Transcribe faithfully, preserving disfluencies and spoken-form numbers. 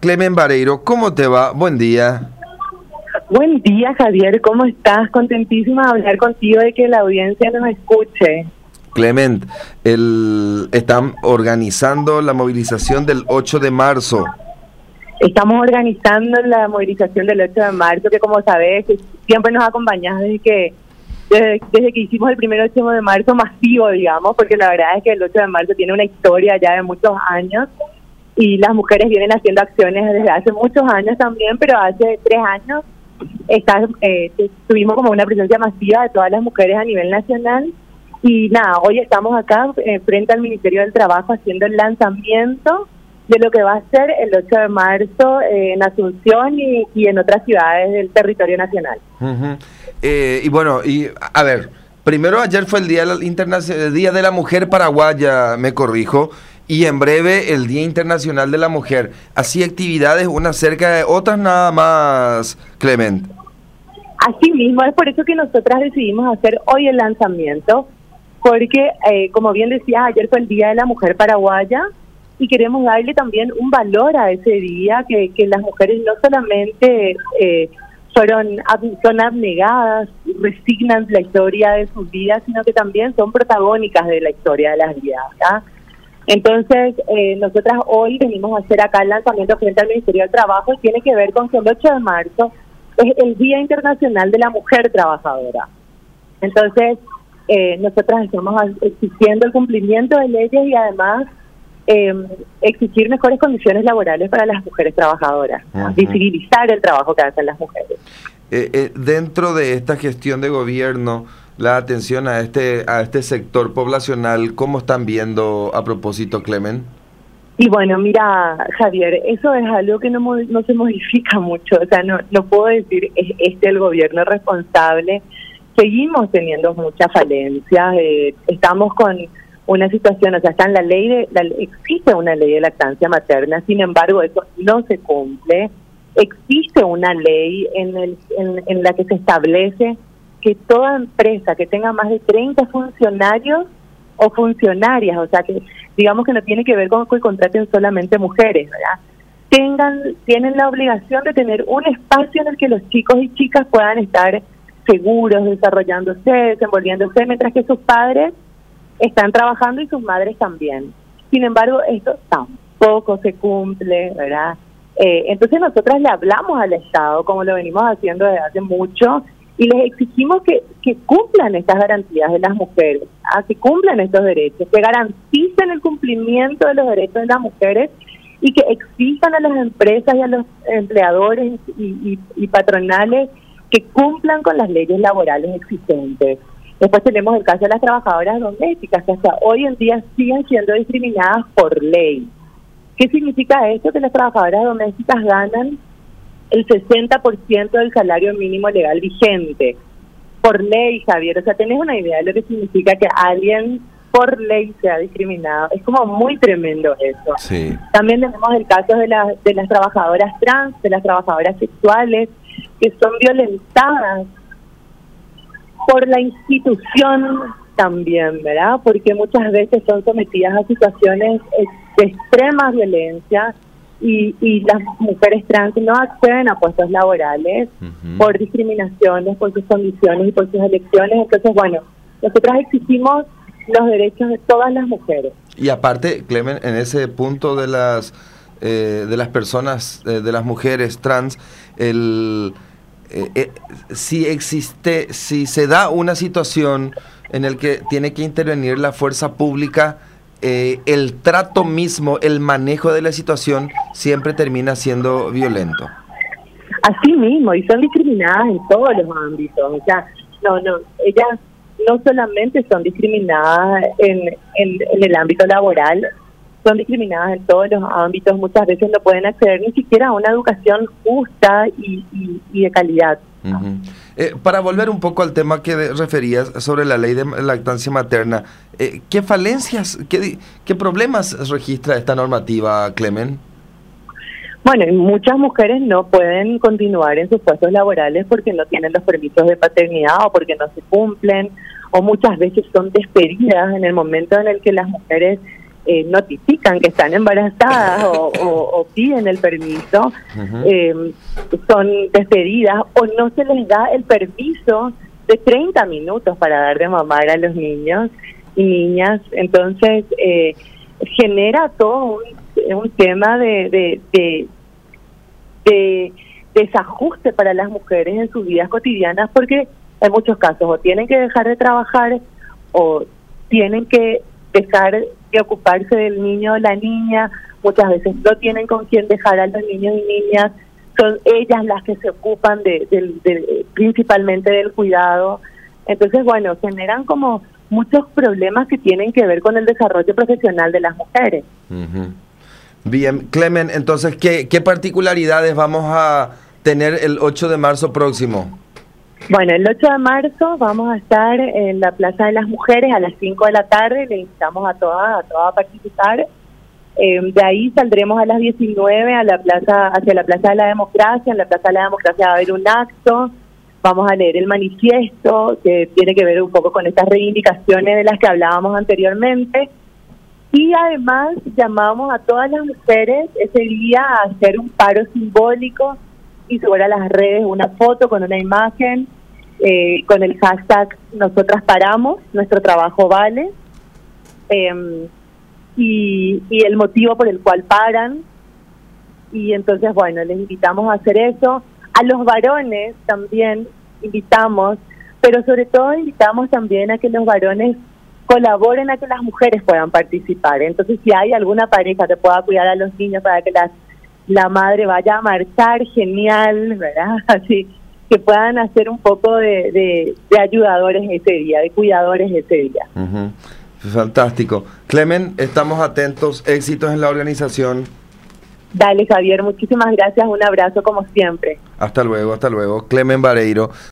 Clemen Vareiro, ¿cómo te va? Buen día. Buen día, Javier, ¿cómo estás? Contentísima de hablar contigo, de que la audiencia nos escuche. Clement, el, están organizando la movilización del ocho de marzo. Estamos organizando la movilización del ocho de marzo, que como sabes, siempre nos acompañas desde que desde, desde que hicimos el primer ocho de marzo masivo, digamos, porque la verdad es que el ocho de marzo tiene una historia ya de muchos años y las mujeres vienen haciendo acciones desde hace muchos años también, pero hace tres años está, eh, tuvimos como una presencia masiva de todas las mujeres a nivel nacional. Y nada, hoy estamos acá eh, frente al Ministerio del Trabajo haciendo el lanzamiento de lo que va a ser el ocho de marzo eh, en Asunción y, y en otras ciudades del territorio nacional. Uh-huh. eh, y bueno, y a ver, primero ayer fue el Día, Internacional, el Día de la Mujer Paraguaya, me corrijo, y en breve el Día Internacional de la Mujer. Así actividades, unas cerca de otras nada más, Clement. Así mismo, es por eso que nosotras decidimos hacer hoy el lanzamiento, porque eh, como bien decías, ayer fue el Día de la Mujer Paraguaya y queremos darle también un valor a ese día, que, que las mujeres no solamente eh, fueron son abnegadas, resignan la historia de sus vidas, sino que también son protagónicas de la historia de las vidas, ¿verdad? Entonces, eh, nosotras hoy venimos a hacer acá el lanzamiento frente al Ministerio del Trabajo y tiene que ver con que el ocho de marzo es el Día Internacional de la Mujer Trabajadora. Entonces, eh, nosotras estamos exigiendo el cumplimiento de leyes y además eh, exigir mejores condiciones laborales para las mujeres trabajadoras, uh-huh. Visibilizar el trabajo que hacen las mujeres. Eh, eh, dentro de esta gestión de gobierno, la atención a este a este sector poblacional, ¿cómo están viendo a propósito, Clemen? Y bueno, mira, Javier, eso es algo que no, no se modifica mucho, o sea, no, no puedo decir es este el gobierno responsable. Seguimos teniendo muchas falencias, eh, estamos con una situación, o sea, está en la ley de, la, existe una ley de lactancia materna, sin embargo, eso no se cumple. Existe una ley en, el, en, en la que se establece que toda empresa que tenga más de treinta funcionarios o funcionarias, o sea, que digamos que no tiene que ver con que contraten solamente mujeres, ¿verdad? Tengan, tienen la obligación de tener un espacio en el que los chicos y chicas puedan estar seguros, desarrollándose, desenvolviéndose, mientras que sus padres están trabajando y sus madres también. Sin embargo, esto tampoco se cumple, ¿verdad? Eh, entonces nosotras le hablamos al Estado, como lo venimos haciendo desde hace mucho, y les exigimos que, que cumplan estas garantías de las mujeres, ¿ah? Que cumplan estos derechos, que garanticen el cumplimiento de los derechos de las mujeres y que exijan a las empresas y a los empleadores y, y, y patronales que cumplan con las leyes laborales existentes. Después tenemos el caso de las trabajadoras domésticas, que hasta hoy en día siguen siendo discriminadas por ley. ¿Qué significa esto? Que las trabajadoras domésticas ganan el sesenta por ciento del salario mínimo legal vigente. Por ley, Javier, o sea, ¿tenés una idea de lo que significa que alguien por ley sea discriminado? Es como muy tremendo eso. Sí. También tenemos el caso de, la, de las trabajadoras trans, de las trabajadoras sexuales, que son violentadas por la institución también, ¿verdad? Porque muchas veces son sometidas a situaciones de extrema violencia y, y las mujeres trans no acceden a puestos laborales uh-huh. por discriminaciones, por sus condiciones y por sus elecciones. Entonces, bueno, nosotras exigimos los derechos de todas las mujeres. Y aparte, Clemen, en ese punto de las eh, de las personas, eh, de las mujeres trans, el eh, eh, si existe, si se da una situación en el que tiene que intervenir la fuerza pública, eh, el trato mismo, el manejo de la situación siempre termina siendo violento. Así mismo, y son discriminadas en todos los ámbitos. O sea, no, no, ellas no solamente son discriminadas en, en, en el ámbito laboral, son discriminadas en todos los ámbitos. Muchas veces no pueden acceder ni siquiera a una educación justa y, y, y de calidad. Uh-huh. Eh, para volver un poco al tema que de, referías sobre la ley de lactancia materna, eh, ¿qué falencias, qué, qué problemas registra esta normativa, Clemen? Bueno, muchas mujeres no pueden continuar en sus puestos laborales porque no tienen los permisos de paternidad o porque no se cumplen, o muchas veces son despedidas en el momento en el que las mujeres eh, notifican que están embarazadas o, o, o piden el permiso, uh-huh. eh, son despedidas o no se les da el permiso de treinta minutos para dar de mamar a los niños y niñas. Entonces eh, genera todo un, un tema de, de, de, de desajuste para las mujeres en sus vidas cotidianas, porque en muchos casos o tienen que dejar de trabajar o tienen que dejar de ocuparse del niño o la niña, muchas veces no tienen con quién dejar a los niños y niñas, son ellas las que se ocupan de, de, de principalmente del cuidado. Entonces, bueno, generan como muchos problemas que tienen que ver con el desarrollo profesional de las mujeres. Uh-huh. Bien, Clemen, entonces, ¿qué, qué particularidades vamos a tener el ocho de marzo próximo? Bueno, el ocho de marzo vamos a estar en la Plaza de las Mujeres a las cinco de la tarde, le invitamos a todas, a todas a participar. Eh, de ahí saldremos a las diecinueve a la plaza, hacia la Plaza de la Democracia. En la Plaza de la Democracia va a haber un acto, vamos a leer el manifiesto que tiene que ver un poco con estas reivindicaciones de las que hablábamos anteriormente. Y además llamamos a todas las mujeres ese día a hacer un paro simbólico y subir a las redes una foto con una imagen eh, con el hashtag Nosotras Paramos, nuestro trabajo vale, eh, y, y el motivo por el cual paran. Y entonces, bueno, les invitamos a hacer eso. A los varones también invitamos, pero sobre todo invitamos también a que los varones colaboren a que las mujeres puedan participar. Entonces, si hay alguna pareja que pueda cuidar a los niños para que las la madre vaya a marchar, genial, ¿verdad? Así que puedan hacer un poco de, de, de ayudadores ese día, de cuidadores ese día. Uh-huh. Fantástico. Clemen, estamos atentos, éxitos en la organización. Dale, Javier, muchísimas gracias, un abrazo como siempre. Hasta luego, hasta luego. Clemen Vareiro,